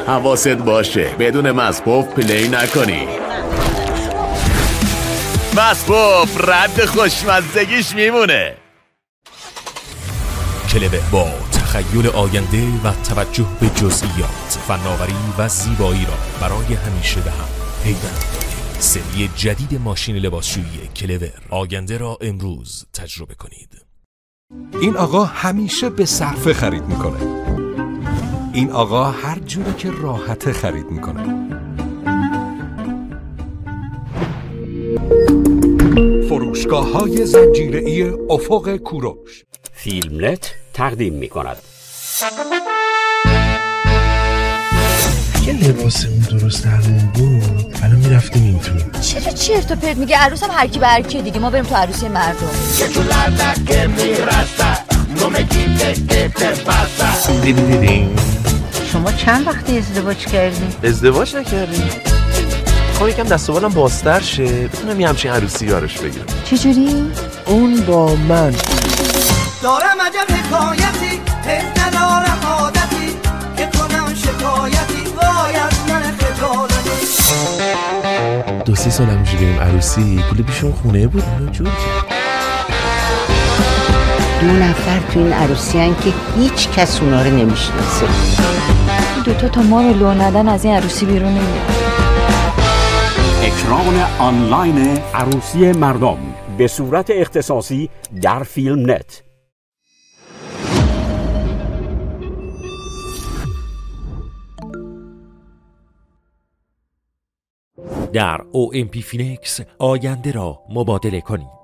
حواست باشه بدون مسبوف پلی نکنی. مسبوف رد خوشمزدگیش میمونه. کلور با تخیل آینده و توجه به جزئیات، فناوری و زیبایی را برای همیشه به هم پیوند داده. سری جدید ماشین لباسشویی کلور، آینده را امروز تجربه کنید. این آقا همیشه به صرفه خرید میکنه. این آقا هر جوری که راحته خرید میکنه. فروشگاه‌های زنجیره‌ای افق کوروش. فیلمنت تقدیم می‌کند. یه لباسمون درست درمون بود، الان میرفتیم این تو. چرا چرت و پرت میگه؟ عروسم هر کی به هر کی دیگه، ما بریم تو عروسی مردم. دیدیم. شما چند وقتی ازدواج کردین؟ ازدواج نکردیم. خواهم یکم دست و بالم بازتر شه بتونم یه همچین عروسی براش بگیرم. چجوری؟ اون با من دارم عجب حکایتی، ندارم عادتی که کنم شکایتی، وای از من خجالتی. 2-3 سال همینجوری بریم عروسی، پول پیشون خونه بود اونو جور کرد. 2 نفر تو این عروسی هن که هیچ کس اونا رو نمیشناسه. دوتا تا ما رو لو ندن از این عروسی بیرون نمیاد. اکران آنلاین عروسی مردم به صورت اختصاصی در فیلم نت. در OMP فینکس آینده را مبادله کنید.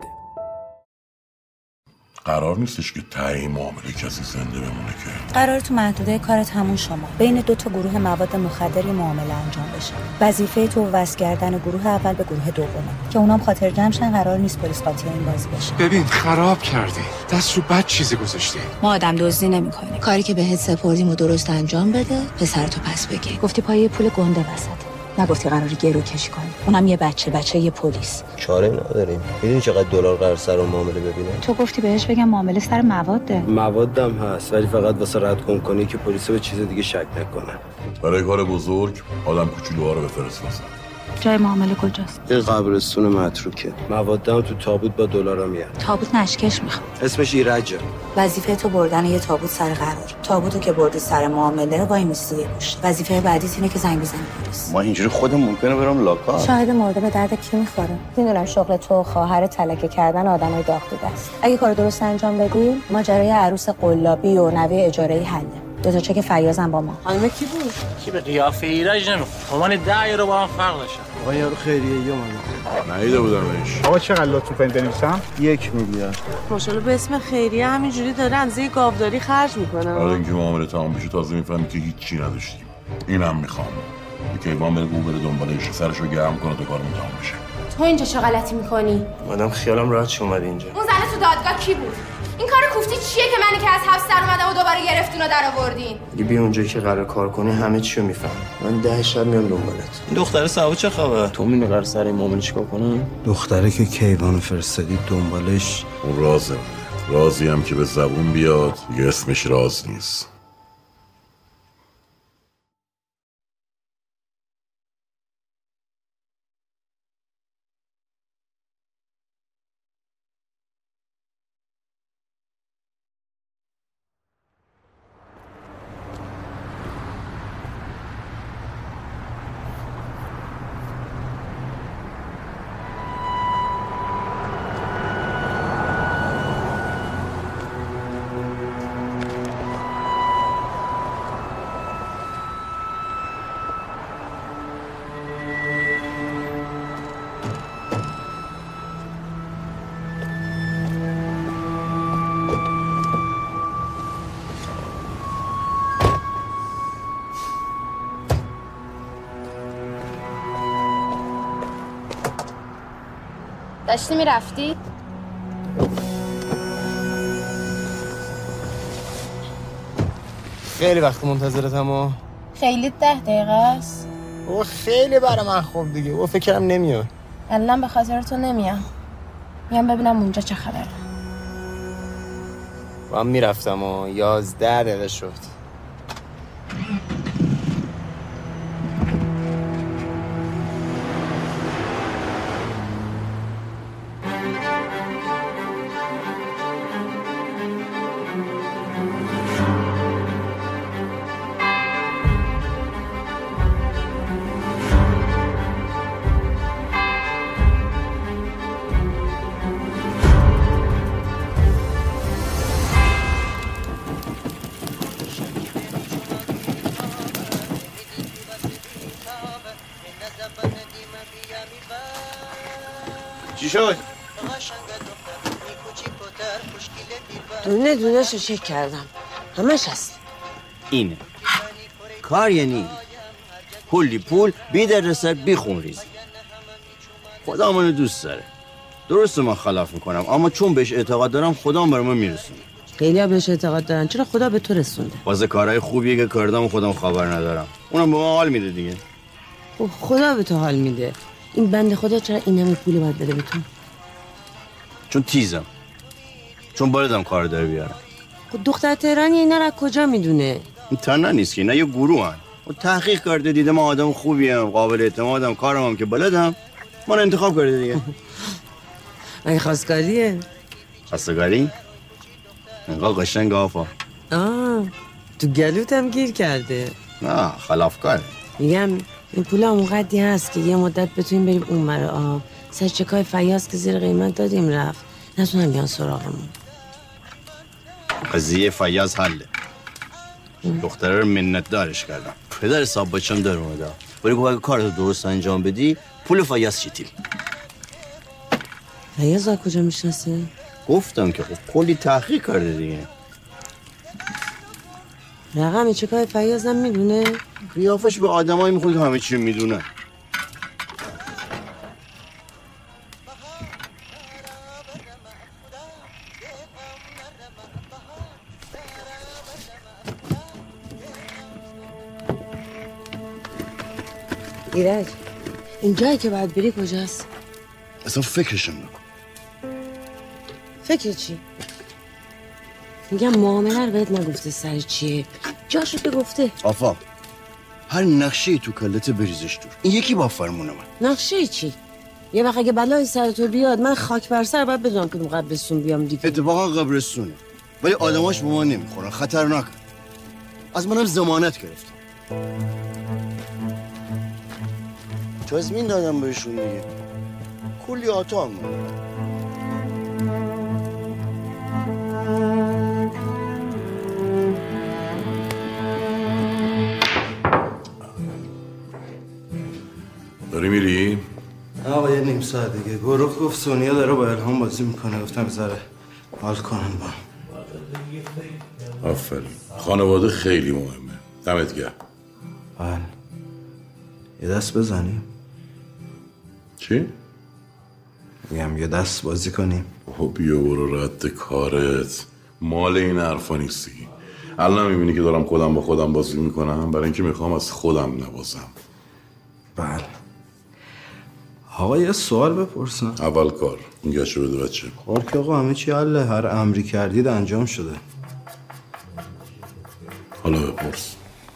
قرار نیستش که ته معامله کسی زنده بمونه که قرار تو محدوده کارت همون شما بین 2 تا گروه مواد مخدری معامله انجام بشه. وظیفه تو وصل کردن گروه اول به گروه دومه که اونام خاطر جمعشن. قرار نیست پلیس قاطی این بازی بشه. ببین خراب کردی، دست رو بد چیزی گذاشتی. ما آدم دزدی نمی‌کنیم. کاری که بهت سپردیم و درست انجام بده، پسرتو پس بگیر. گفتی پای پول گنده وسطه، نگفتی قراری گرو کشی کنی. اونم یه بچه یه پلیس. چاره نداریم. میدونی چقدر دلار قرار سر معامله ببینه؟ تو گفتی بهش بگم معامله سر مواده. موادم هست ولی فقط واسه رد کنی که پلیس به چیز دیگه شک نکنه. برای کار بزرگ آدم کوچولوها رو بفرست واسه. جای معامله کجاست؟ یه قبرستون متروکه. موادم تو تابوت با دلارا میاد. تابوت نشکش میخواد. اسمش ایرجه. وظیفه تو بردن یه تابوت سر قرار. تابوتو که بردی سر معامله وای میسی یه گوشه. وظیفه بعدیت اینه که زنگ بزنی پلیس. ما اینجوری خودم ممکنه برام لاکا. شاهد مرده به درد کی میخوره؟ میدونم شغل تو خواهر تلکه کردن آدمای داغ دیده است. اگه کار درست انجام بدی، ماجرای عروس قلابی و نوه اجاره‌ای حله. 2 تا چک فیاضم با ما. خانم کی بود؟ کی به قیافه ایرج نمیخواد. مامان 10 یورو با هم فرق داشت. آقا یارو خیریه یا من. نیده بودمش. آقا چقدر لطفی کنید بنویسم؟ 1 میلیارد. ماشاءالله به اسم خیریه همینجوری داره اندازه گاوداری خرج میکنه. حالا اینکه معامله تمام بشه تازه میفهمی که هیچی نداشتیم. اینم میخوام. که ایوان بره دنبالش سرشو گرم کنه تا کارمون تمام بشه. تو اینجا چه غلطی میکنی؟ مادام خیالم راحت شه اومد اینجا. اون زنه تو دادگاه کی بود؟ این کار کوفتی چیه که منی که از حبس در اومدم و دوباره گرفتین و در آوردین؟ اگه بیا اونجایی که قرار کار کنی همه چی رو میفهم. من 10 شب میام دنبالت. این دختره سبا چه خبر؟ تو میدونی قرار سر این معامله چیکار کنم؟ دختره که کیوان فرستادی دنبالش اون رازه. رازی هم که به زبون بیاد دیگه اسمش راز نیست. داشتی میرفتی؟ خیلی وقت منتظرتم و خیلی 10 دقیقه است. او خیلی برای من خوب دیگه. او فکرم نمیاد. الان به خاطر تو نمیام. میام ببینم اونجا چه خبره. من میرفتم و 11 دقیقه شد. چی شد؟ دونه دونه‌شو چک کردم، همش هست. اینه کار، یعنی کلی پول بی دردسر بی خونریزی. خدا منو دوست داره، درسته من خلاف میکنم، اما چون بهش اعتقاد دارم خدا برای من میرسونه. خیلی ها بهش اعتقاد دارن، چرا خدا به تو رسونده؟ واسه کارهای خوبیه که کردم و خودم خبر ندارم، اونم به من حال میده دیگه. خدا به تو حال میده. این بنده خدا چرا این همه پول باید بده به تو؟ چون تیزم، چون بلدم کار داره بیارم. خب دختر تهرانی اینا را کجا میدونه؟ این تنها نیست که اینا یه گروه هن. و تحقیق کرده دیده من آدم خوبیم، قابل اعتمادم، کارم هم که بلدم، من انتخاب کرده دیگه. مگه خواستگاریه؟ خواستگاری؟ انقدر قشنگ آفا. تو گلوتم گیر کرده. نه خلافکاره. میگم این پول اونقدی هست که یه مدت بتونیم بریم اون مره آب. سرچکای فیاض که زیر قیمت دادیم رفت، نتونم بیان سراغمون. قضیه فیاض حله. دختره رو منت دارش کردم، پدر صاحب بچم داره اومده، ولی گفت اگه کارتو درست انجام بدی پول فیاض چیتیم. فیاض از کجا میشناسه؟ گفتم که خب کلی تحقیق کرده دیگه. رقم چکای فیاض هم میدونه؟ قیافش به آدمایی میخوره که همه چی میدونه. ایرج، این جایی که باید بری کجاست؟ اصلا فکرشم نکن. فکر چی؟ میگم معامله رو بهت نگفته سر چیه؟ جاشو که گفته. آفا هر نقشه تو کلت بریزش دور، این یکی با فرمون من. نقشه چی؟ یه وقت اگه بلای سر تو بیاد من خاک بر سر باید بدونم کدوم قبرستون بیام دیگه. اتفاقا قبرستونه، ولی آدماش به ما نمیخورن، خطرناک. از منم ضمانت گرفتم، تضمین دادم بهشون دیگه. کلی آتا هم داری میری؟ آقا یه نیم ساعت دیگه. گروه گفت سونیا داره با الهام بازی میکنه، گفتم بذاره حال کنن با. آفرین، خانواده خیلی مهمه. دمت گرم. بله یه دست بزنیم. چی؟ میگم یه دست بازی کنیم. بیا برو رد کارت، مال این حرفا نیستی. الان میبینی که دارم خودم با خودم بازی میکنم، برای اینکه میخوام از خودم نبازم. بله. آقا یه سوال بپرسم. اول کار این گشو بده بچه. کار که آقا همه چی حله، هر امری کردید انجام شده. حالا بپرس.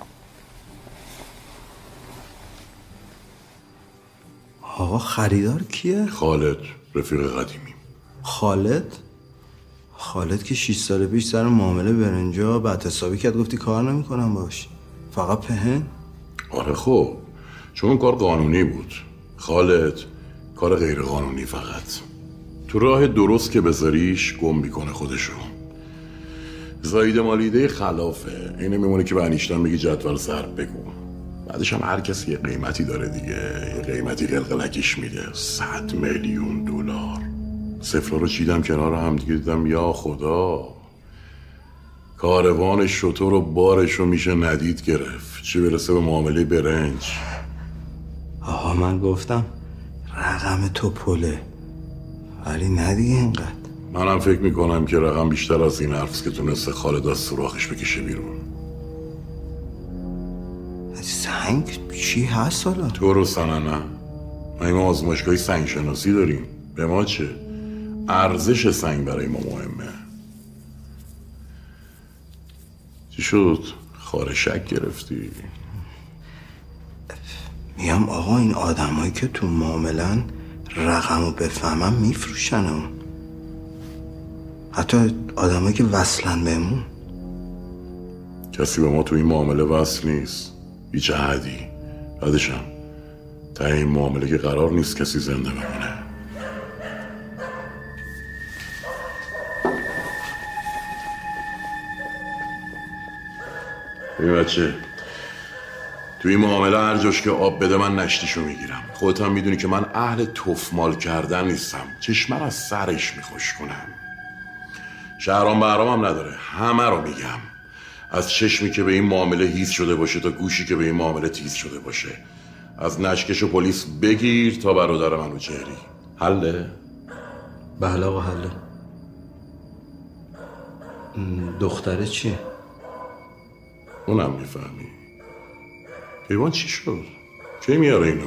آقا خریدار کیه؟ خالد، رفیق قدیمی. خالد که 6 سال پیش سر معامله برنجا بعد حسابی کرد، گفتی کار نمیکنم باش، فقط پهن. آره خب چون اون کار قانونی بود. خالد کار غیر قانونی فقط. تو راه درست که بذاریش گم میکنه خودشو. زایده مالیده خلافه. اینه میمونه که به انیشتن بگی جدول ضرب بگو. بعدش هم هر کسی یه قیمتی داره دیگه. یه قیمتی قلقلکش میده. 100 میلیون دلار. صفرها رو چیدم کنار هم دیگه، دیدم یا خدا، کاروان شتر و بارشو میشه ندید گرفت، چه برسه به معامله برنج. آقا من گفتم رقم تو پله، ولی نه دیگه اینقدر. منم فکر میکنم که رقم بیشتر از این حرفست که تونسته خالد از سوراخش بکشه بیرون. سنگ چی هست حالا؟ تو رو سننه ما آزمایشگاهی سنگ شناسی داریم. به ما چه؟ ارزش سنگ برای ما مهمه. چی شد؟ خارشک گرفتی؟ میگم آقا این آدمایی که تو معاملن رقمو بفهمم میفروشن، حتی آدمایی که وصلن بهمون. کسی به ما تو این معامله وصل نیست، هیچ عهدی. بعدشم تا این معامله که قرار نیست کسی زنده بمونه. این بچه تو این معامله هر جاش که آب بده من نشتیشو میگیرم. خودت هم میدونی که من اهل تفمال کردن نیستم. چشمه از سرش میخوش کنم. شهرام بهرام هم نداره، همه رو میگم. از چشمی که به این معامله هیز شده باشه تا گوشی که به این معامله تیز شده باشه. از نشکش و پلیس بگیر تا برادر منو چهری. حله؟ بله آقا حله. دختره چیه؟ اونم میفهمی. پیوان چی شد؟ کی میاره اینو؟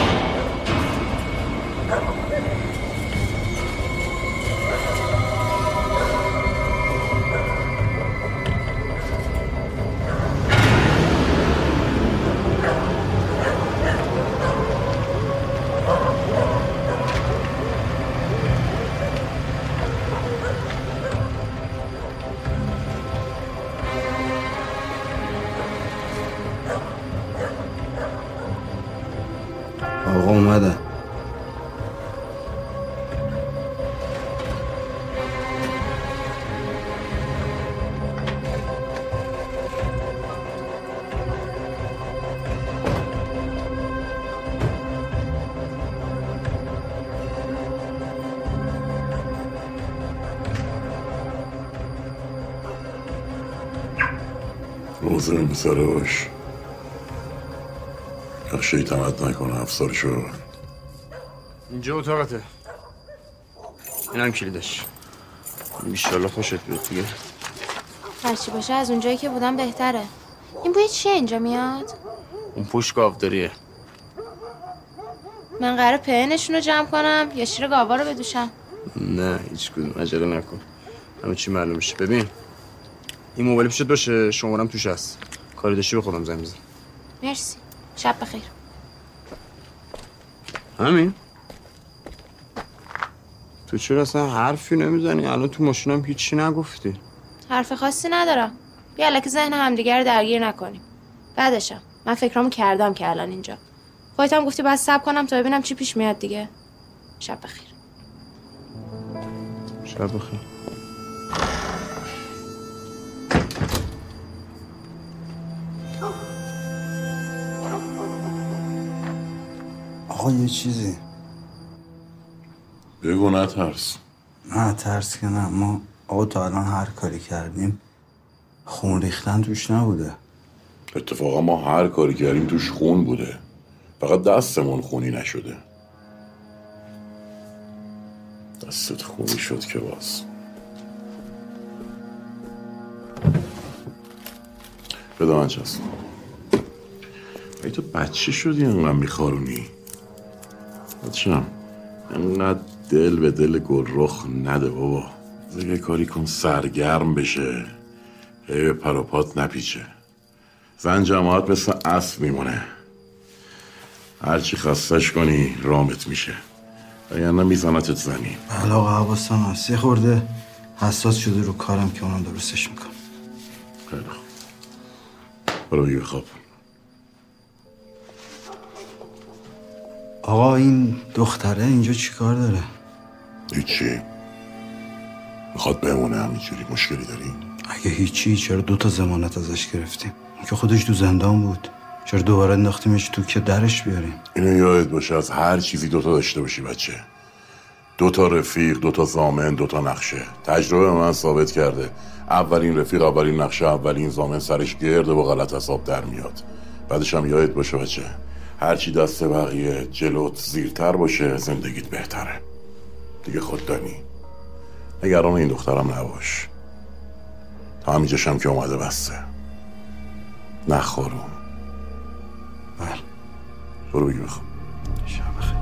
آقا اومدن. موزه بسراش نقشه تمد نکنه افسار شو. اینجا اتاقته. اینم کلیدش. بیشالله خوشت بیاد دیگه. هرچی باشه از اونجایی که بودم بهتره. این بوی چیه اینجا میاد؟ اون پوش گاوداریه. من قراره پهنشون رو جمع کنم یا شیر گاوا رو بدوشم؟ نه هیچ کدوم، عجله نکن. همه چی معلوم میشه. ببین این موبایل پیشت باشه، شمارم توش هست. کاری داشتی به خودم زنگ بزن. مرسی. شب بخیر. همین؟ تو چرا اصلا حرفی نمیزنی؟ الان تو ماشینم هیچی نگفتی. حرف خاصی ندارم. بیا الکی ذهن همدیگه رو درگیر نکنیم. بعدشم من فکرامو کردم که الان اینجا. خودت هم گفتی باید صبر کنم تا ببینم چی پیش میاد دیگه. شب بخیر. شب بخیر. آقا یه چیزی بگو. نترس. نه ترس که نه. ما آقا تا الان هر کاری کردیم خون ریختن توش نبوده. اتفاقا ما هر کاری کردیم توش خون بوده، فقط دستمون خونی نشده. دستت خونی شد که باز. بده من چست. ای تو بچه شدی انقدر میخارونی؟ بچم انقدر دل به دل گل رخ نده بابا. یه کاری کن سرگرم بشه، هی به پروپات نپیچه. زن جماعت مثل اسب میمونه، هرچی خستش کنی رامت میشه، وگرنه میزنتت زمین. بله آقا حواسم هست. یه خورده حساس شده رو کارم که اونم درستش میکنم. خیلی خوب، برو بگی بخواب. آقا این دختره اینجا چی کار داره؟ هیچی، میخواد بمونه همینجوری. مشکلی داری؟ اگه هیچی چرا 2 تا ضمانت ازش گرفتیم؟ اون که خودش تو زندان بود، چرا دوباره انداختیمش تو که درش بیاریم؟ اینو یادت باشه از هر چیزی 2 تا داشته باشی بچه. 2 تا رفیق، 2 تا ضامن، 2 تا نقشه. تجربه من ثابت کرده اولین رفیق، اولین نقشه، اولین ضامن سرش گرده با غلط حساب در میاد. بعدش هم یادت باشه بچه، هرچی دست بقیه جلوت زیرتر باشه زندگیت بهتره. دیگه خود دانی. نگران این دخترم نباش، تا همینجاشم که اومده بسته. نخورون. بله برو بگی بخواب. شب بخیر.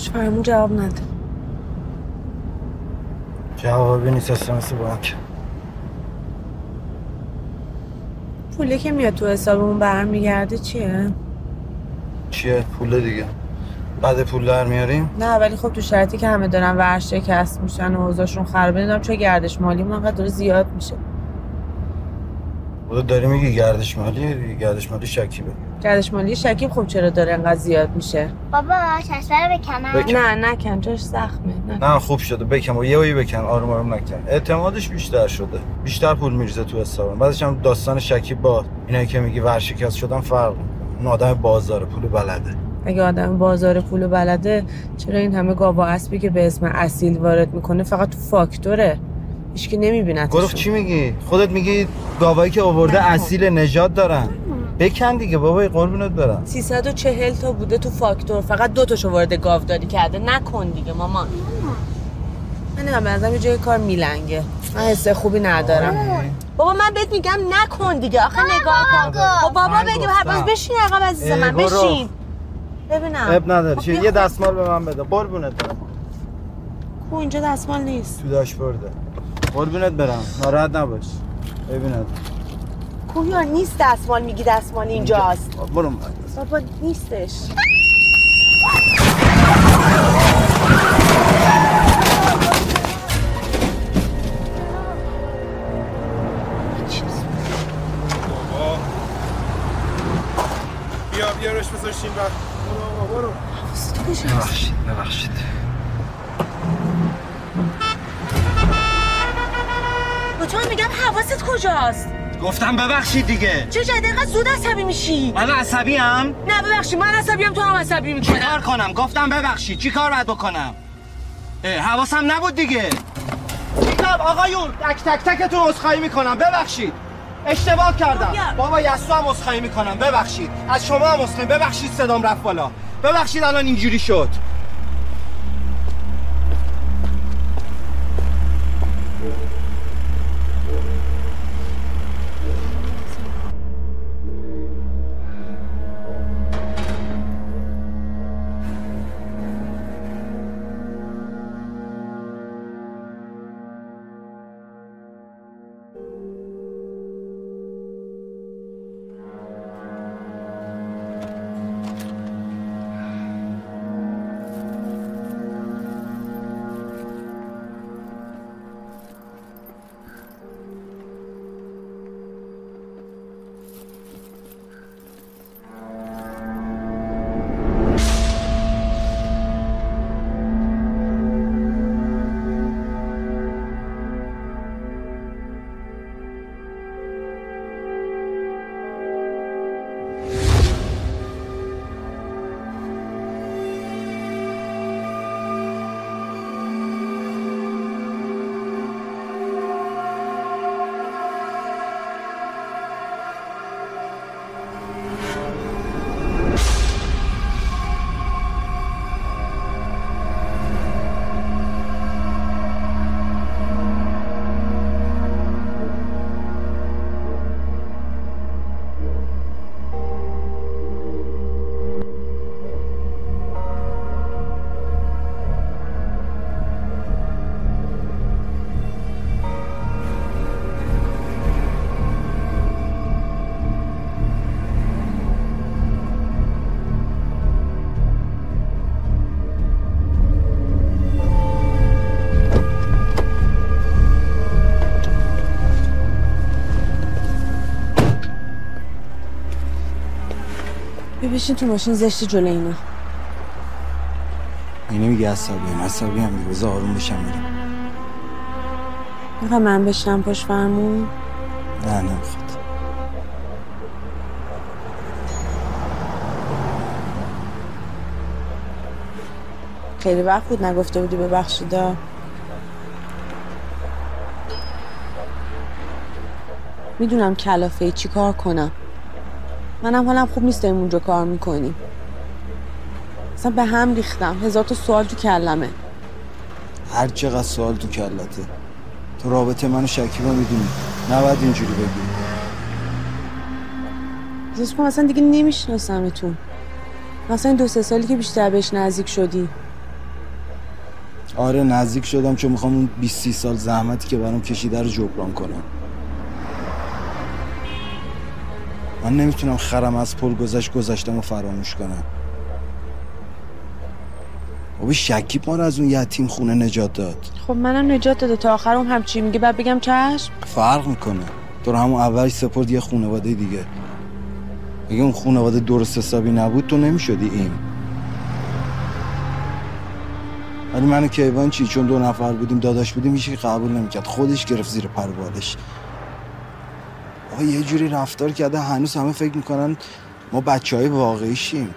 پشت فرمون جواب نده. جوابی نیست، اسمس بانک. پولی که میاد تو حسابمون برمیگرده چیه؟ چیه؟ پول دیگه. بعد پول در میاریم؟ نه ولی خب تو شرطی که همه دارن ورشکست میشن و اوضاعشون خرابه، نمیدونم چون گردش مالی ما انقدر داره زیاد میشه. خودت داری میگی گردش مالی؟ گردش مالی شکیبه. گردش مالی شکیب خب چرا داره انقدر زیاد میشه؟ بابا ششتر بکنم؟ نه نکن، جاش زخمه. نه خوب شده بکن و یهویی بکن، آروم آروم نکن. اعتمادش بیشتر شده، بیشتر پول میریزه تو حسابم. بعدش هم داستان شکیب با اینایی که میگی ورشکست شدن فرق میکنه. اون آدم بازار پول بلده. اگه آدم بازار پول بلده چرا این همه گاوا اسبی که به اسم اصیل وارد میکنه فقط تو فاکتوره؟ هیچکی نمیبینتش. گفت چی میگی؟ خودت میگی گاوایی که آورده اصیل نجات دارن. بکن دیگه بابای قربونت برم. 340 تا بوده تو فاکتور، فقط 2 تاشو وارد گاوداری کرده. نکن دیگه مامان. من نمیدونم به نظرم یه جای کار میلنگه. من حس خوبی ندارم. بابا من بهت میگم نکن دیگه. آخه نگاه کن. خب بابا بگیم هر باز بشین عقب عزیز من بشین. ببینم. اب نداره. چی یه دستمال به من بده. قربونت برم. کو اینجا دستمال نیست. تو داشبورده. قربونت برم. ناراحت نباش. ببینید. کویار نیست دستمال، میگی دستمال اینجاست. برو بابا نیستش. بیارش بذاشتیم و برو ببخشید با تو هم میگم حواست کجاست؟ گفتم ببخشید دیگه. چه جدی اینقدر زود عصبی میشی؟ من عصبی ام؟ نه ببخشید من عصبی ام، تو هم عصبی میکنی. چی کار کنم؟ گفتم ببخشید. چی کار باید بکنم؟ حواسم نبود دیگه. چی کار آقایون؟ تک تکتون عذرخواهی میکنم. ببخشید. اشتباه کردم. بابا یسو هم عذرخواهی میکنم. ببخشید. از شما هم عذرخواهی. ببخشید صدام رفت بالا. ببخشید الان اینجوری شد. بشین تو ماشین زشت جلو اینا. اینه میگه عصبی هم میگه بذار آروم بشم میرم. میخوای من بشم پشت فرمون؟ نه نمیخواد. خیلی وقت بود نگفته بودی ببخشیدا. میدونم کلافه چی کار کنم. منم حالم خوب نیست داریم اونجا کار میکنیم. اصلا به هم ریختم. 1000 تا سوال تو کلمه. هر چقدر سوال تو کلته. تو رابطه منو شکیبا میدونی. نباید اینجوری بگی. احساس کنم اصلا دیگه نمیشناسمتون. مثلا این 2-3 سالی که بیشتر بهش نزدیک شدی. آره نزدیک شدم چون میخوام اون 20 سال زحمتی که برام کشیده رو جبران کنم. من نمیتونم خرم از پل گذشتم و فراموش کنم. بابا شکیب ما رو از اون یتیم خونه نجات داد. خب منم نجات داده تا آخر اون همچی میگه بعد بگم چشم؟ فرق میکنه. تو رو همون اولش سپرد یه خانواده دیگه. اگه اون خانواده درست حسابی نبود تو نمیشدی این. ولی من و کیوان چی؟ چون 2 نفر بودیم داداش بودیم هیچ کی قبول نمیکرد. خودش گرفت زیر پر بالش. آقا یه جوری رفتار کرده هنوز همه فکر میکنن ما بچهای واقعیشیم.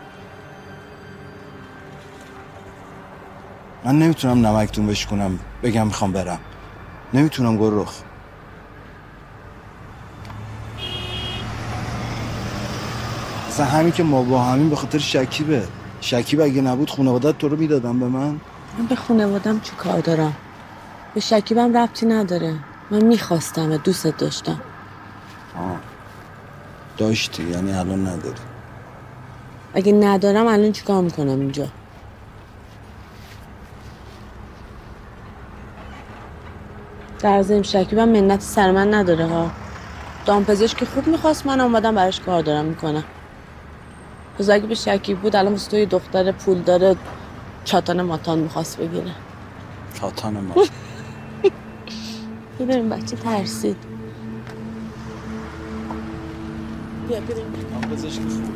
من نمیتونم نمکتون بشکنم بگم میخوام برم. نمیتونم گرخ. اصلا همین که ما با همین به خاطر شکیبه. شکیب اگه نبود خانوادت تو رو میدادم به من به خانوادم چی کار دارم؟ به شکیبم ربطی نداره. من میخواستم دوست داشتم. داشتی یعنی الان نداری؟ اگه ندارم الان چیکار میکنم اینجا؟ در ضمن شکیبم منت سر من نداره ها. دامپزشک خوب میخواست من اومدم براش کار دارم میکنم. بذار اگه به شکیب بود الان واسه تو یه دختر پول داره چاتان ماتان میخواست بگیره. چاتان ماتان ببین بچه ترسید. بیا بریم. دامپزشک خوب.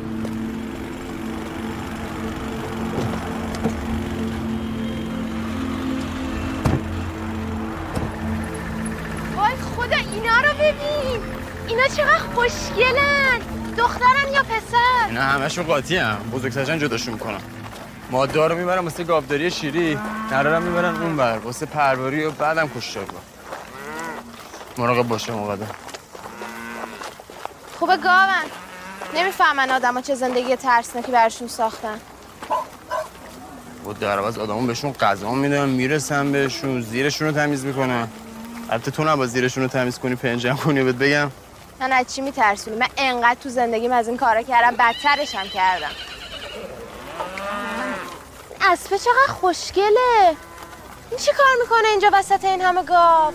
وای خدا اینا رو ببین. اینا چقدر خوشگلن. دخترن یا پسر؟ اینا همشون قاطی هم. بزرگترشن جداشون میکنم. ماده‌ها رو میبرن واسه گاوداری شیری، نره رو میبرن اون بر واسه پروری و بعدم کشتار کن. مراقب باشه مقدم. خوبه گاون. نمیفهمن آدما چه زندگی ترسناکی براشون ساختن. و در عوض آدمون بهشون غذا میدن، میرسن بهشون، زیرشون رو تمیز میکنن. البته تو نباید زیرشون رو تمیز کنی، پنجم کنی و بهت بگم. من از چی میترسونی؟ من انقدر تو زندگیم از این کارا کردم بدترش هم کردم. اسبه چقدر خوشگله. این چی کار میکنه اینجا وسط این همه گاو؟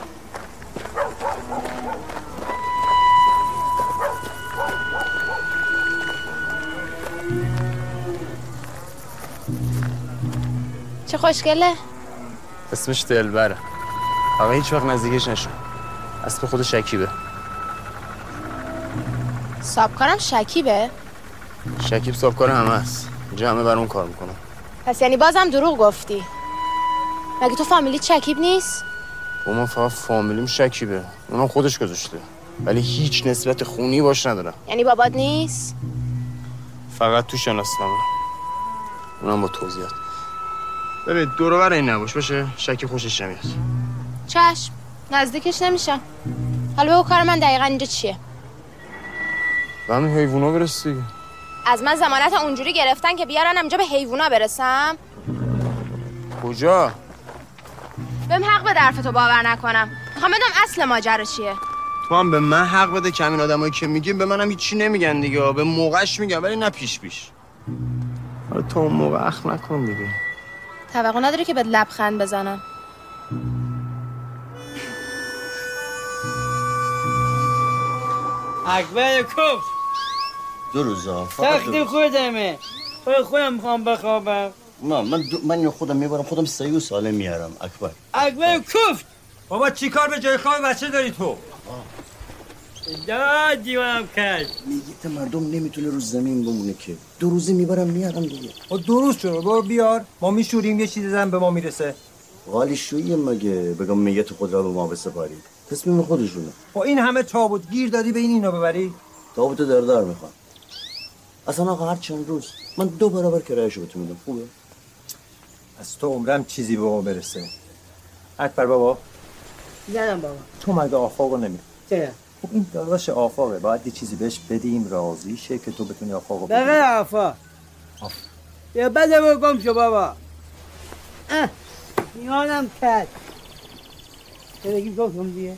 چه خوشگله. اسمش دلبره. آقا هیچ وقت نزدیکش نشو. اسب خود شکیبه. سابکارم شکیبه؟ شکیب سابکار همه است. اینجا همه بر اون کار میکنن. پس یعنی بازم دروغ گفتی. مگه تو فامیلی شکیب نیست؟ با من فقط فامیلیم شکیبه. اونم خودش گذاشته. ولی هیچ نسبت خونی باش ندارم. یعنی بابات نیست؟ فقط تو شناسنامه. اونم با توضیحات. ببین دور و بر این نباش باشه. شکیب خوشش نمیاد. چشم. نزدیکش نمیشم. حالا بگو کار من دقیقاً اینجا چیه؟ به همین حیوونا برس دیگه. از من ضمانت اونجوری گرفتن که بیارن اینجا به حیوونا برسم؟ کجا؟ بهم حق بده حرفتو باور نکنم. میخوام بدونم اصل ماجرا چیه. تو هم به من حق بده که همین آدمایی که میگیم به منم هیچی نمیگن دیگه. به موقعش میگن ولی نه پیش. حالا تو اون موقع اخم نکن دیگه. توقع نداره که بهت لبخند بزنم. اکبر کف 2 روزا تختی خودمه. خودم میخوام بخوابم. نه من خودم میبرم خودم صحیح و سالم میارم. اکبر کف بابا چی کار به جای خواب بچه داری تو؟ دیوانم کرد. میگیت مردم نمیتونه رو زمین بمونه که 2 روزه میبرم میارم دیگه. 2 روز شده برو بیار ما میشوریم یه چیزی زن به ما میرسه. غالی شویه مگه بگم میت خود را به ما بسپاری. تصمیم خودشونه. با این همه تابوت گیر دادی به اینا ببری؟ تابوت دردار میخوام. اصلا آقا هر چند روز من 2 برابر کرایه‌شو بهت میدم. خوبه؟ از تو عمرم چیزی به ما برسه. اکبر بابا زدم بابا. تو مگه آفاقو نمی؟ چرا؟ خب این داداش آفاقه باید یه چیزی بهش بدیم راضی شه که تو بتونی آفاقو بدی. بغیر آفاق یا بده بگم شو بابا. میانم کرد بگیم گفتم دیگه.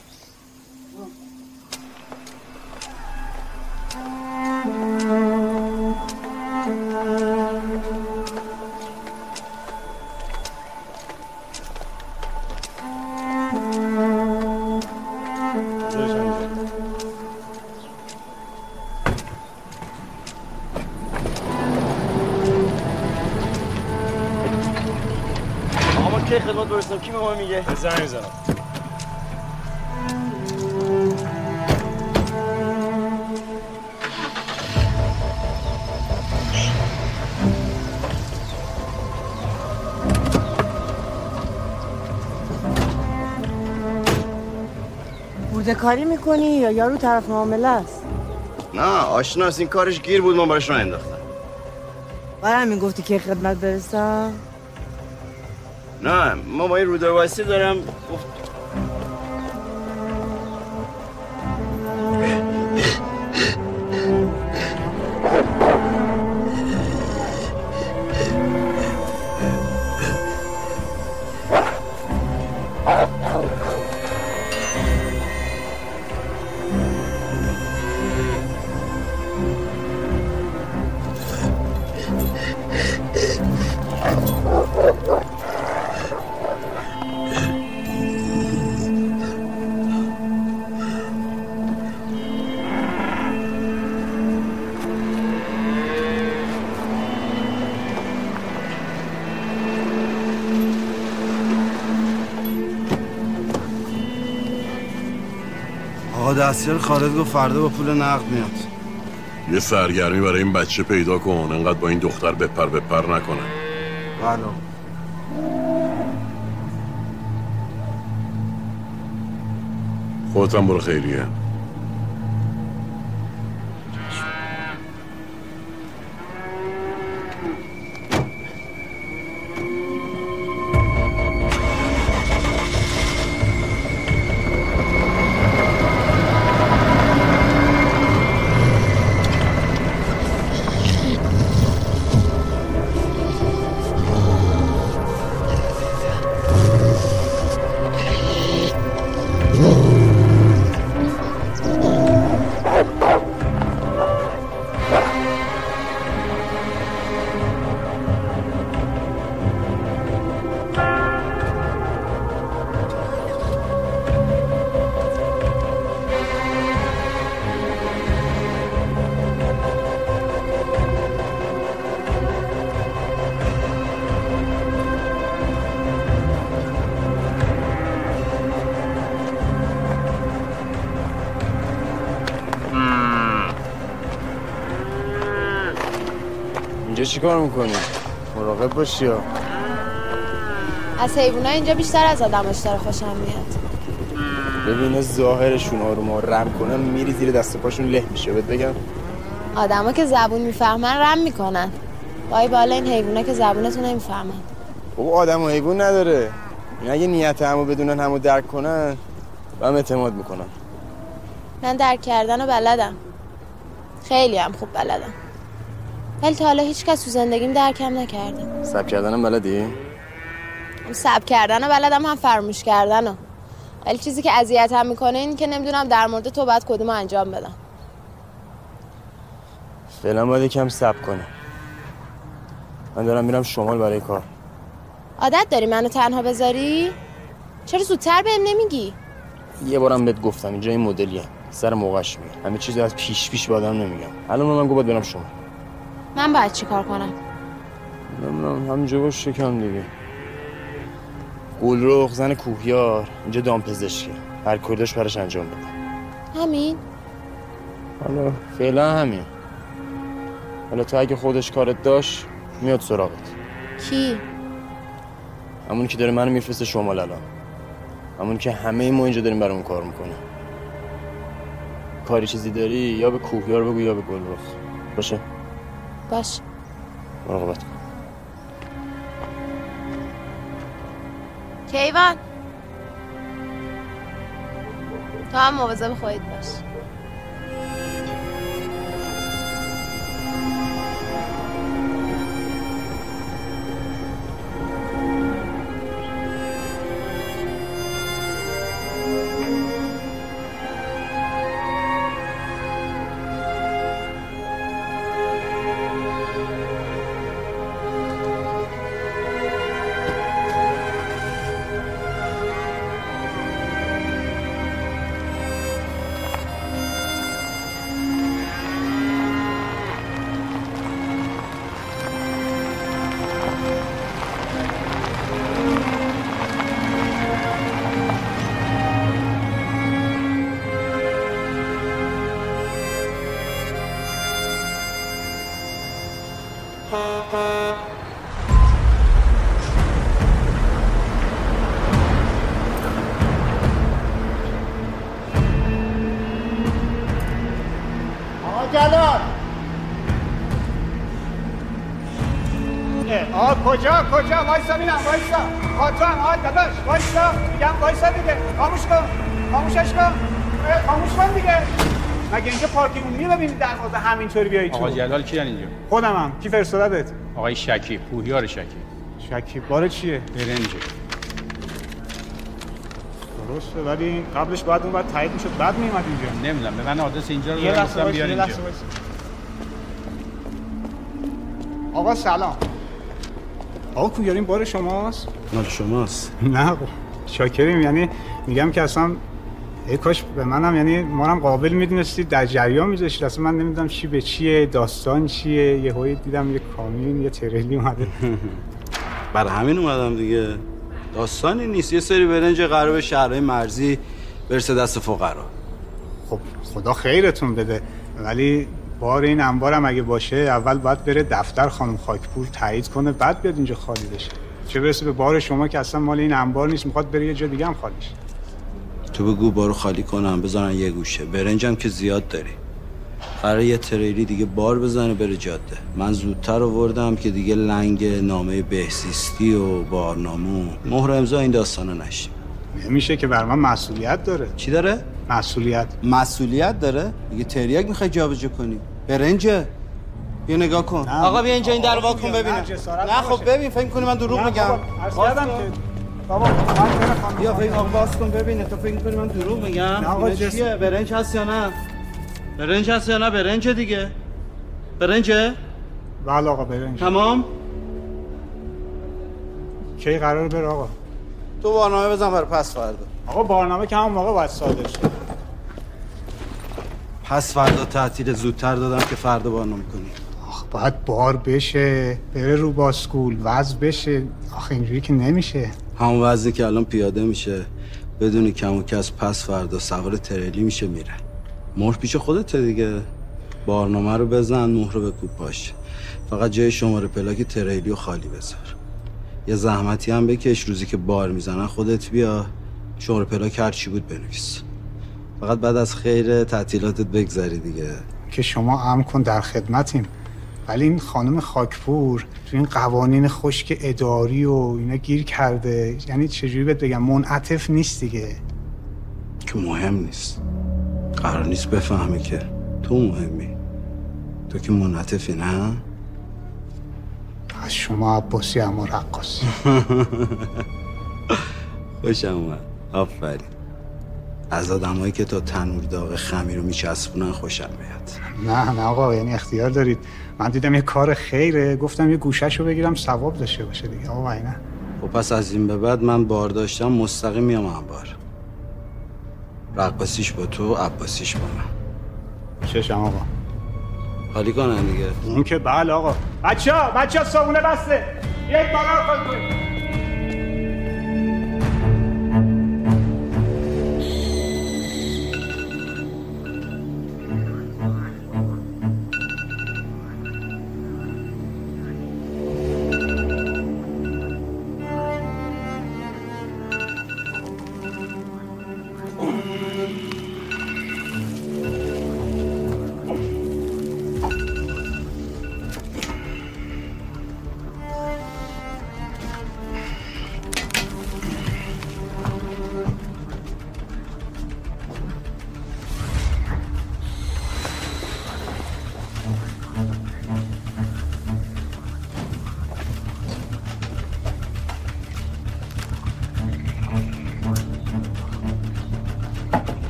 کی خدمت برسم؟ کی به ما میگه؟ زنگ میزنم. بوده کاری میکنی یا یارو طرف معامله است؟ نه آشناس، این کارش گیر بود، من براش راه انداختم. برای همین گفتی که خدمت برسم؟ نه ما با این رودرواسی دارم گفت آقا دستیار خالد گفت فردا با پول نقد میاد. یه سرگرمی برای این بچه پیدا کن، انقدر با این دختر بپر نکنه. بله. خودت هم برو خیریه. اینجا چی کار میکنی؟ مراقب باشی ها. از حیوونا اینجا بیشتر از آدماش داره خوشم میاد. ببینه ظاهرشون آروم و رم کنن میری زیر دست پاشون له میشه. بهت بگم آدما که زبون میفهمن رم میکنن. وای بالا این حیوونا که زبونتو نمیفهمن. بابا آدم و حیوان نداره. این اگه نیت همو بدونن همو درک کنن و هم اعتماد میکنن. من درک کردن رو بلدم. خیلی هم خوب بلدم. ولی تا حالا هیچ کس تو زندگیم درکم نکرده. صبر کردنم بلدی؟ صبر کردن رو بلدم، هم فراموش کردن رو. ولی چیزی که اذیتم میکنه این که نمیدونم در مورد تو باید کدومو انجام بدم. فعلا باید یکم صبر کنی. من دارم میرم شمال برای کار. عادت داری منو تنها بذاری؟ چرا زودتر بهم نمیگی؟ یه بارم بهت گفتم اینجا این مدلیه. سر موقعش میگم. همه چیزو از پیش به آدم نمیگم. الان من گفت برم شمال. من باید چی کار کنم؟ نمیدونم همینجا باش شکم دیگه. گلرخ زن کوهیار اینجا دامپزشکه. هر کردش براش انجام بده. همین؟ حالا فعلا همین. حالا تو اگه خودش کارت داشت میاد سراغت. کی؟ همون که داره منو میفرسته شمال الان. همون که همه ما اینجا داریم برامون کار میکنه. کاری چیزی داری یا به کوهیار بگو یا به گلرخ. باشه؟ باشه. مراقبت کن. کیوان تو هم مواظب خودت باش. جلال کجا وایسا بینم وایسا خاطرم داداش وایسا میگم وایسا دیگه خاموش کن خاموش کن دیگه مگه اینجا پارکینگ عمومی ببینید دروازه همینطوری بیایی تو آقا جلال کیان اینجا خودمم کی فرستادت آقای شکیب پوریار شکیب باره چیه برنجه درسته ولی قبلش باید اون بعد تایید میشد بعد میومد اینجا نمیدونم به من آدرس اینجا رو گفتم بیار اینجا آقا سلام آقا کویارین بار شماست؟ مال شماست؟ نه شاکریم یعنی میگم که اصلا ای کاش به منم یعنی ما هم قابل میدونستید در جریان میذاشتید اصلا من نمیدونم چی به چیه داستان چیه یهو دیدم یه کامیون یه تریلی اومده برای همین اومدم دیگه داستانی نیست یه سری برنج قرار به شهرهای مرزی برسه دست فقرا خب خدا خیرتون بده ولی بار این انبارم اگه باشه اول باید بره دفتر خانم خاکپور تایید کنه بعد بیاد اینجا خالی بشه چه برسه به بار شما که اصلا مال این انبار نیست میخواد بره یه جا دیگه هم خالی شه تو بگو بارو خالی کنم بذارن یه گوشه برنجم که زیاد داری قراره یه تریلی دیگه بار بزنه بره جاده من زودتر آوردم که دیگه لنگ نامه بهزیستی و بارنامه مهر امضا این داستانا نشه نمیشه که بر من مسئولیت داره چی داره؟ مسئولیت داره؟ دیگه تریاک میخوای جابجا کنی برنجه بیا نگاه کن آقا بیا اینجا این در وا کن ببینم نه خب ببین فکر کنی من دروغ میگم بابا بیا فکر آقا باز کن ببینه تو فکر کنی من دروغ میگم آقا چیه برنج هست یا نه برنج دیگه برنجه بله آقا برنج تمام کی قرار بره آقا تو برنامه بزن برای پس فردا آقا برنامه که همون موقع باید صادر شه پس فردا تعطیل زودتر دادم که فردا برنامه کنی باید بار بشه بره رو باسکول وزن بشه آخه اینجوری که نمیشه همون وزنی که الان پیاده میشه بدونی کم و کس پس فردا سوار تریلی میشه میره مهر پیش خودته دیگه برنامه رو بزن مهر رو بکوب باش فقط جای شماره پلاک تریلی رو خالی بذار یه زحمتی هم بکش روزی که بار میزنن خودت بیا شماره پلاک هر چی بود بنویس فقط بعد از خیر تعطیلاتت بگذری دیگه که شما امر کن در خدمتیم ولی این خانم خاکپور تو این قوانین خشک اداری و اینا گیر کرده یعنی چجوری بهت بگم منعطف نیست دیگه که مهم نیست قرار نیست بفهمی که تو مهمی تو که منعطفی نه از شما عباسی اما رقاصی خوشم اومد آفرین از آدمایی که تا تنور داغ خمیر رو میچسبونن خوشم میاد نه آقا یعنی اختیار دارید من دیدم یه کار خیره گفتم یه گوشه‌شو بگیرم ثواب داشته باشه دیگه آقا نه خب پس از این به بعد من بار داشتم مستقیم میام انبار رقاصیش با تو عباسیش با من چشم آقا خالی کنن دیگه اون که بله آقا بچه ها صابونه بسته یک بالا خالی کنید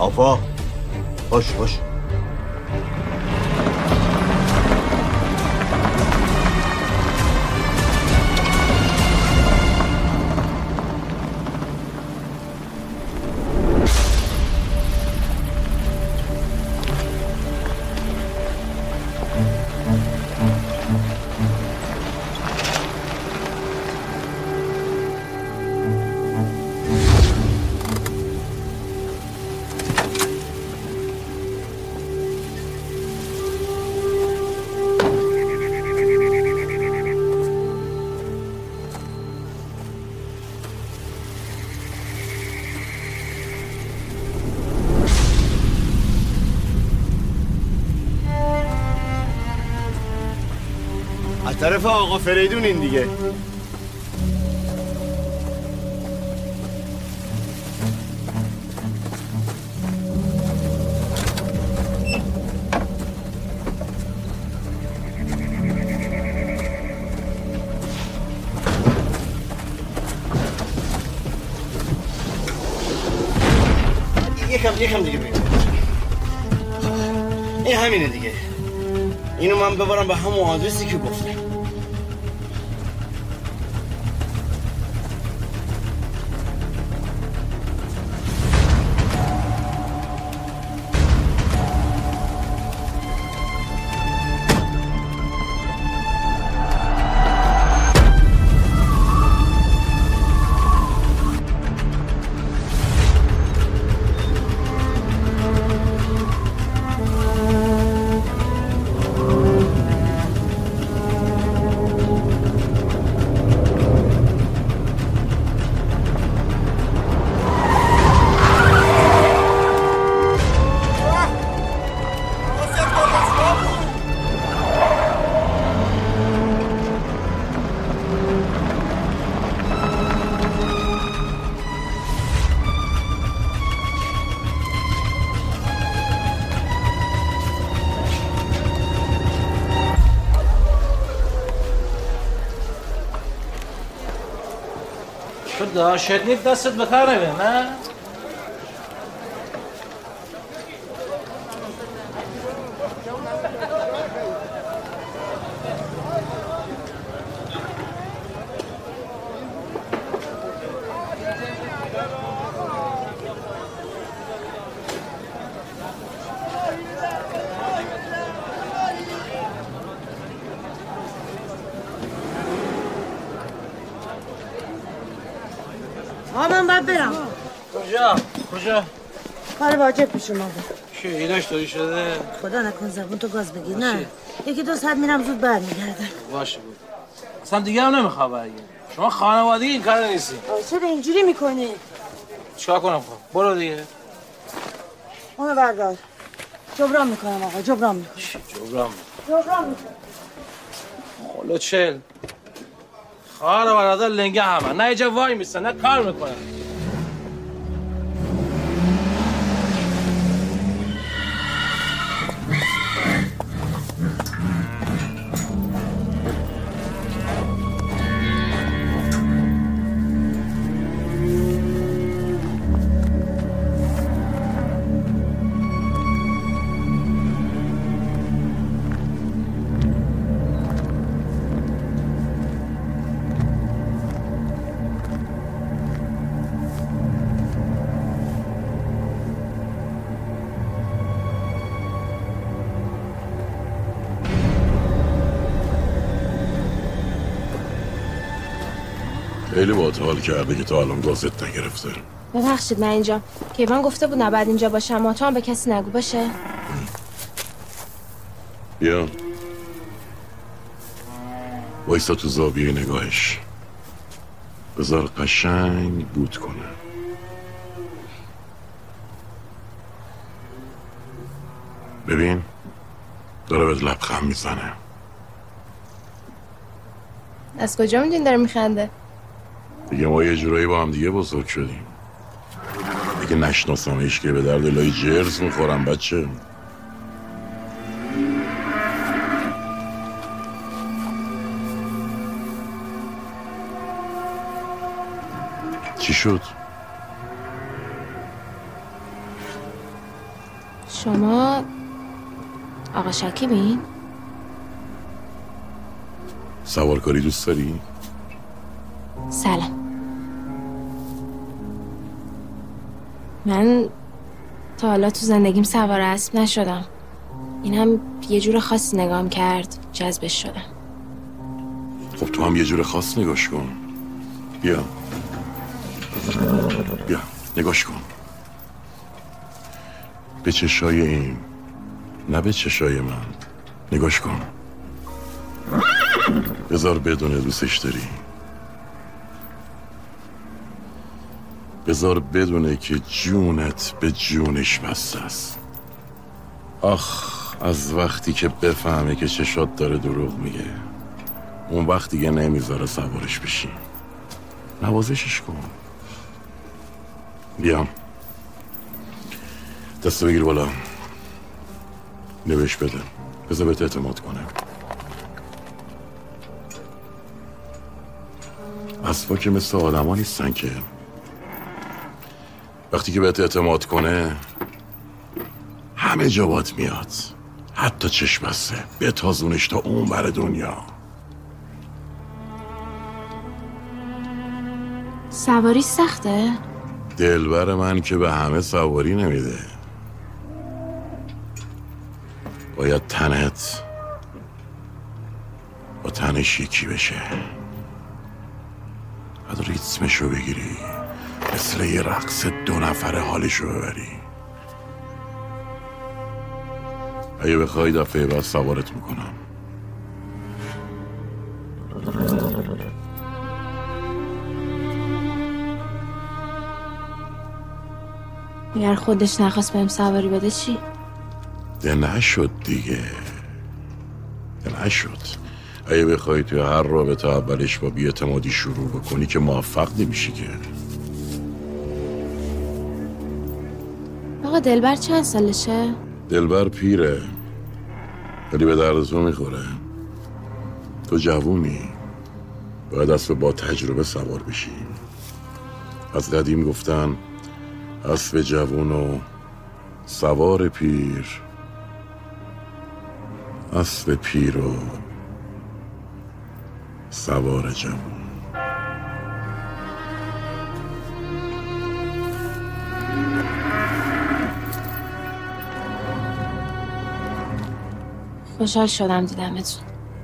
آفا باش باش. طرف آقا فریدون این دیگه. یکم دیگه بگیم. این همینه دیگه. اینو من ببرم به همون آدرسی که گفتم. شدید دستت به کار نمیاد نه؟ من باید برم. کجا؟ کار واجب پیش اومده. چی ایناش داری شده؟ خدا نکن زبون تو گاز بگیر. نه یکی دو ساعت میرم زود برمیگردم. باشه بود. اصلا دیگه هم نمیخوام برگردم. شما خانوادگی این کار نیستی. چرا اینجوری میکنی؟ چیکار کنم خب؟ برو دیگه. اونو بردار. جبران میکنم آقا، جبران میکنم. جبران میکنم. خلو چل. خواهر و برادر لنگه همه. نه اینجا وای میستن نه کار میکنن. خیلی باهات حال کرده که تا الان گازت نگرفته. ببخشید من اینجا کیوان گفته بود نباید اینجا باشم، ما تو هم به کسی نگو باشه. بیا وایسا تو زاویه نگاهش، بذار قشنگ بود کنه. ببین داره بهت لبخند میزنه. از کجا میدونی داره میخنده؟ دیگه ما یه جورایی با هم دیگه بزرگ شدیم. دیگه نشناسمش که به درد لای جرز میخورم بچه. چی شد؟ شما آقا شکیبین؟ سوارکاری دوست داری؟ سلام. من تا حالا تو زندگیم سوار اسب نشدم. اینم یه جور خاصی نگام کرد، جذبش شدم. خب تو هم یه جور خاص نگاش کن. بیا نگاش کن به چشای این، نه به چشای من. نگاش کن، بذار بدونه دوستش داری، بذار بدونه که جونت به جونش بسته است. آخ از وقتی که بفهمه که چشات داره دروغ میگه، اون وقت دیگه نمیذاره سوارش بشی. نوازشش کن. بیا دستو بگیر بالا، نوش بده، بذار بهت اعتماد کنه. اسبا که مثل آدما نیستن که. وقتی که بهت اعتماد کنه همه جا بات میاد، حتی چشم بسته، بتازونش تا اون بر دنیا. سواری سخته؟ دلبر من که به همه سواری نمیده. باید تنت با تنش یکی بشه، باید ریتمشو بگیری، مثل یه رقص 2 نفره حالشو ببری. اگه بخوای دفعه بعد سوارت میکنم. اگر خودش نخواست بهم سواری بده چی؟ ده نشد دیگه، ده نشد. اگه بخوای توی هر رابطه اولش با بی‌اعتمادی شروع بکنی که موفق نمیشی که. آقا دلبر چند سالشه؟ دلبر پیره ولی به درد تو میخوره. تو جوونی، باید اسب با تجربه سوار بشی. از قدیم گفتن اسب جوون و سوار پیر، اسب پیر و سوار جوون. خوشحال شدم دیدمتون.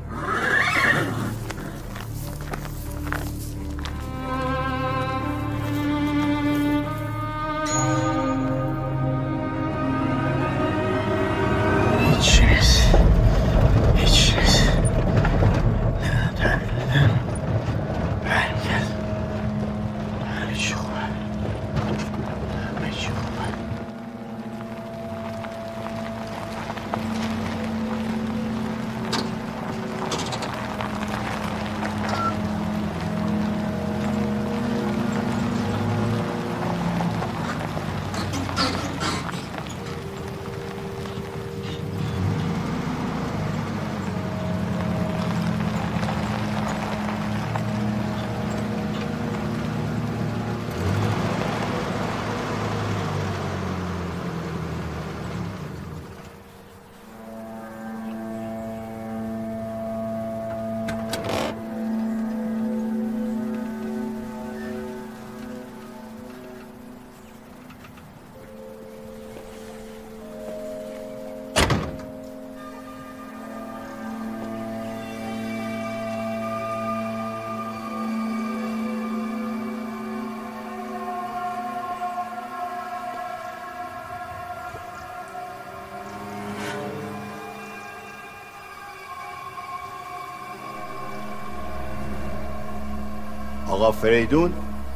آقا فریدون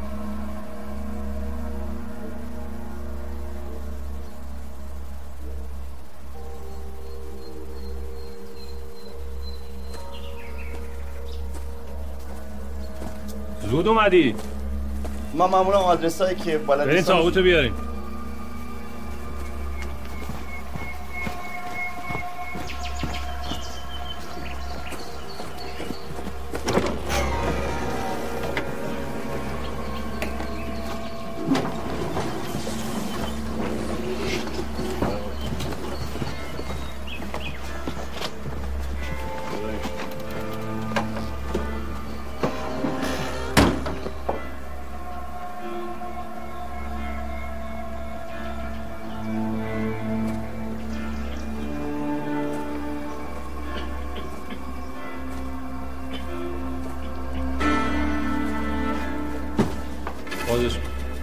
زود اومدی. ما معمولا آدرسایی که بالا برین تابوتو بیارین. داداش.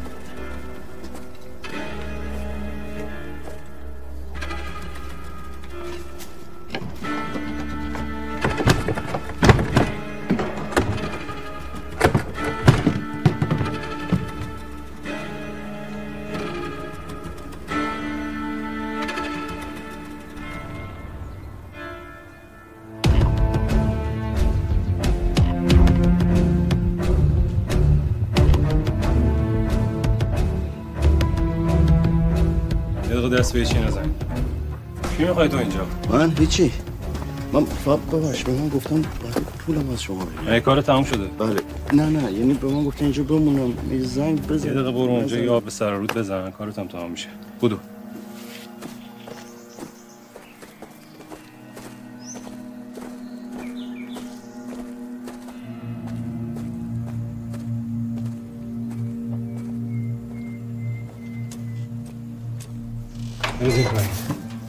دست به چی نزن. چی میخوای تو اینجا؟ من هیچی. من ببخش به من گفتم باید پولم از شما بگیرم. کار تموم شده؟ بله. نه یعنی به من گفتن اینجا بمونم. یه زنگ بزن. یه دقیقه برو اونجا یا به سر رود بزن. کارت هم تمام میشه. بودو. بزنید پایین.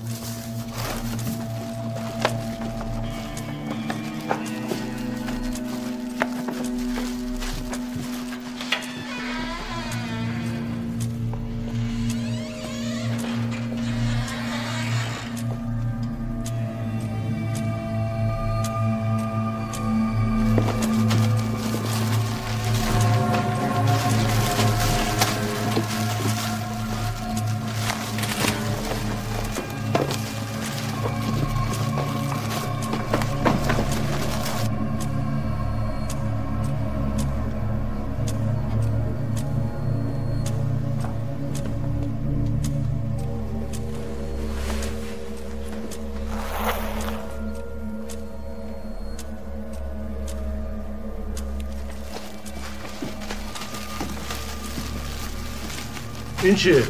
این چیه؟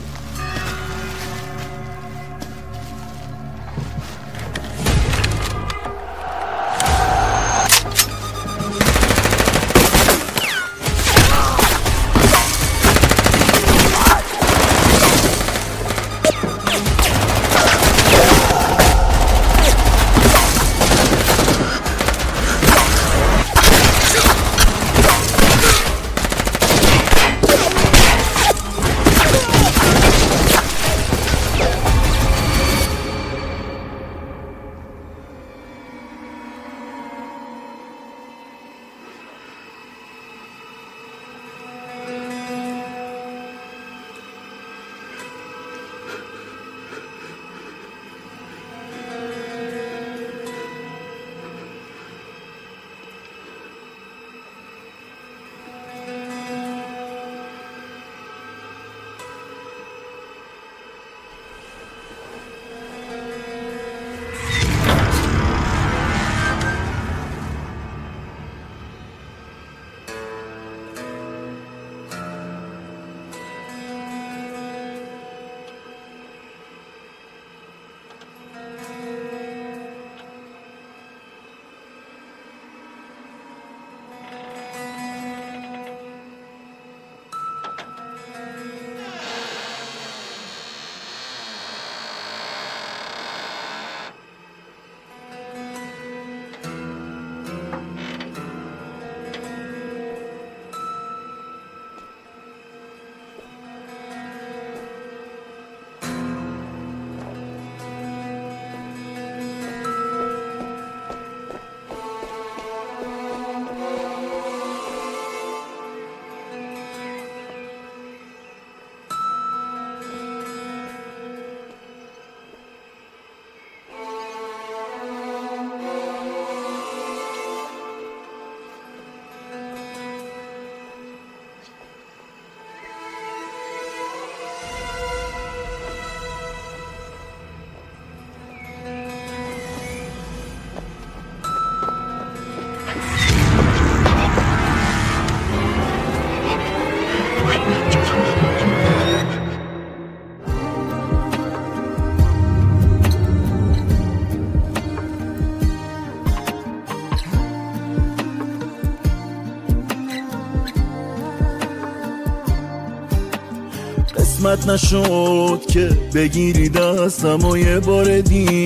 قسمت نشد که بگیری دستم و یه بار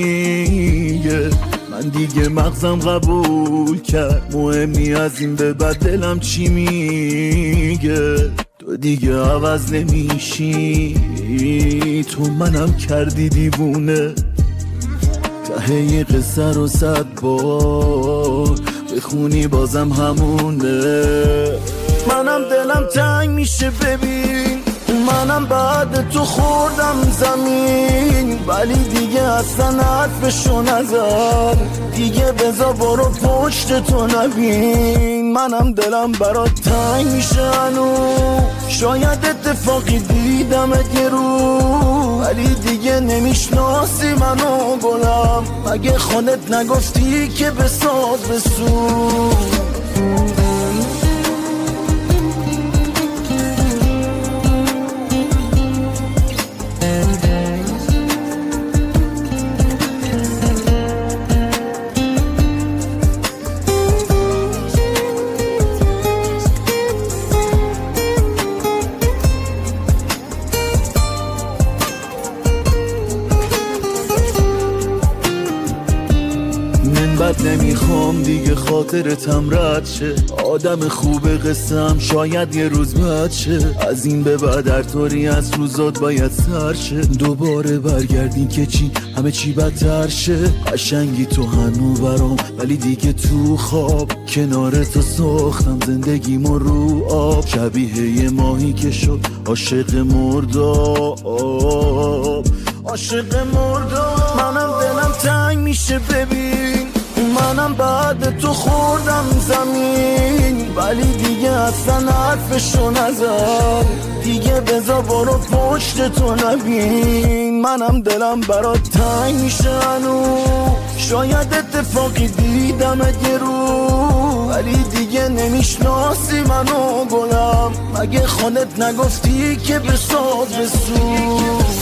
دیگه من دیگه مغزم قبول کرد مهم نی از این به بعد دلم چی میگه تو دیگه عوض نمیشی، تو منم کردی دیوونه. ته قصه رو 100 بار بخونی بازم همونه. منم دلم تنگ میشه ببین، منم بعد تو خوردم زمین، ولی دیگه اصلا حرفشو نزن، دیگه بذار برو پشت تو نبین. منم دلم برات تنگ میشه هنو، شاید اتفاقی دیدمت یه رو، ولی دیگه نمیشناسی منو گلم، مگه خودت نگفتی که بساز بسوز. نمیخوام دیگه خاطرتم رد شه، آدم خوب قسم شاید یه روز بد شه، از این به بعد هر طوری از روزات باید سر شه، دوباره برگردین که چی همه چی بدتر شه. قشنگی تو هنو برام، ولی دیگه تو خواب کنار تو ساختم زندگیمو رو آب، شبیه یه ماهی که شد عاشق مرداب، عاشق مرداب. منم دلم تنگ میشه ببین، منم بعد تو خوردم زمین، ولی دیگه اصلا حرفشو نزن، دیگه بذار برو پشت تو نبین. منم دلم برات تنگ میشه هنو، شاید اتفاقی دیدمت یه رو، ولی دیگه نمیشناسی منو گلم، مگه خودت نگفتی که بساز بسوز.